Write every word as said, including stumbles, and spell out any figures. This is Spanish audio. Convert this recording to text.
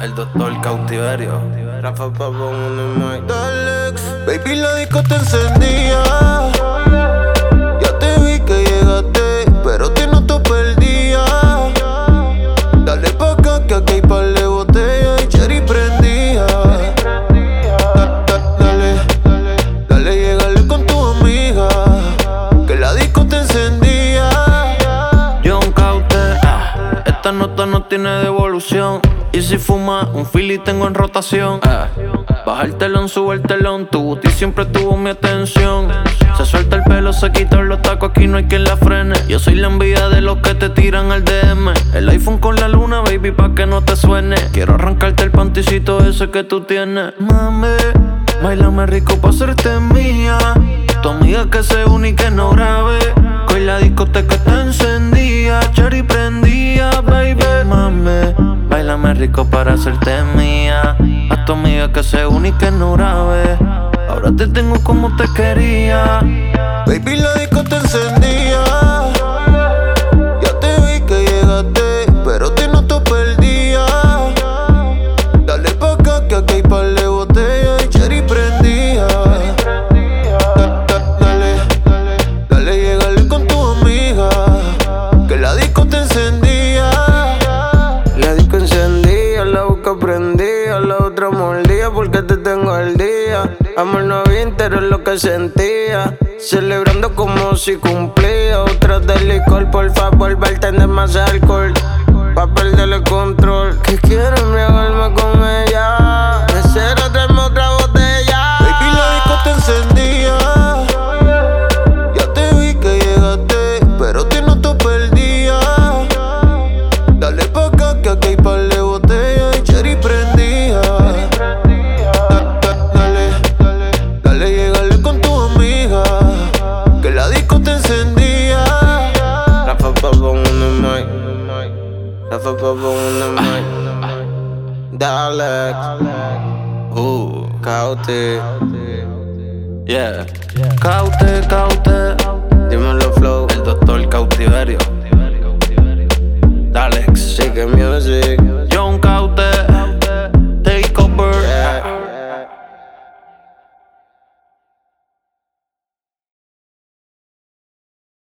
El doctor Cautiverio. Rafa Pavón en el mic. Alex, baby, la disco te encendía. Ya te vi que llegaste, pero te noto perdida. Dale pa' acá que aquí hay par de botellas y cherry prendía. Da, da, dale, dale, llegale con tu amiga, que la disco te encendía. John Caute, ah, esta nota no tiene devolución. Y si fumas un fili tengo en rotación, ah, baja el telón, sube el telón. Tu booty siempre tuvo mi atención. Se suelta el pelo, se quita los tacos, aquí no hay quien la frene. Yo soy la envidia de los que te tiran al D M. El iPhone con la luna, baby, pa' que no te suene. Quiero arrancarte el panticito ese que tú tienes. Mami, bailame rico pa' hacerte mía. Tu amiga que se une y que no grabe. Que hoy la discoteca está encendida, cherry prendía, baby. Mami, bailame rico para hacerte mía. A tu amiga que se une y que no grabe. Ahora te tengo como te quería. Baby, la disco te encendía. Ya te vi que llegaste, pero te noto perdida. Dale pa' acá que aquí hay par de botellas y cherry prendía. Da, da, dale, dale, llegale con tu amiga, que la disco te encendía. La disco encendía, la boca prendía, la otra mordía porque te tengo al día. Amor no había interés en lo que sentía, celebrando como si cumplía. Otra de licor, por favor, bartender más alcohol, pa' perderle control. Que quiero embriagarme con ella, mesera, tráeme otra botella. Baby, la disco te encendía. Ya te vi que llegaste, pero te noto perdida. Dale pa' acá que aquí hay par de botellas y cherry prendía. Da, da, dale, dale, llegale con tu amiga, que la disco te encendía. Rafa Pavón en el mic. Rafa Pavón en el mic. Dale, Uh, Caute, yeah. Caute, Caute. dímelo flow. El doctor Cautiverio. Dalex. Sigue music.